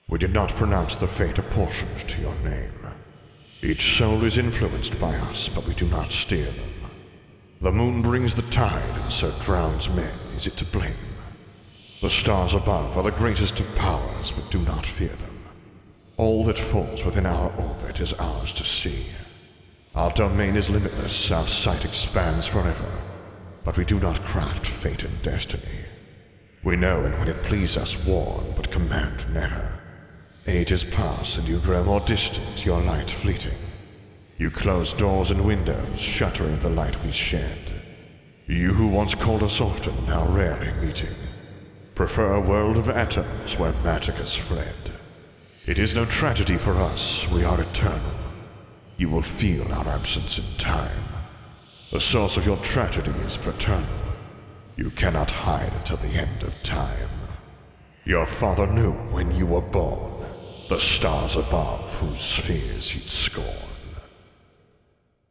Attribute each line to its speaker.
Speaker 1: We did not pronounce the fate apportioned to your name. Each soul is influenced by us, but we do not steer them. The moon brings the tide, and so drowns men. Is it to blame? The stars above are the greatest of powers, but do not fear them. All that falls within our orbit is ours to see. Our domain is limitless, our sight expands forever, but we do not craft fate and destiny. We know and when it please us warn, but command never. Ages pass and you grow more distant, your light fleeting. You close doors and windows, shuttering the light we shed. You who once called us often, now rarely meeting, prefer a world of atoms where magic has fled. It is no tragedy for us, we are eternal. You will feel our absence in time. The source of your tragedy is paternal. You cannot hide until the end of time. Your father knew when you were born, the stars above whose fears he'd scorn.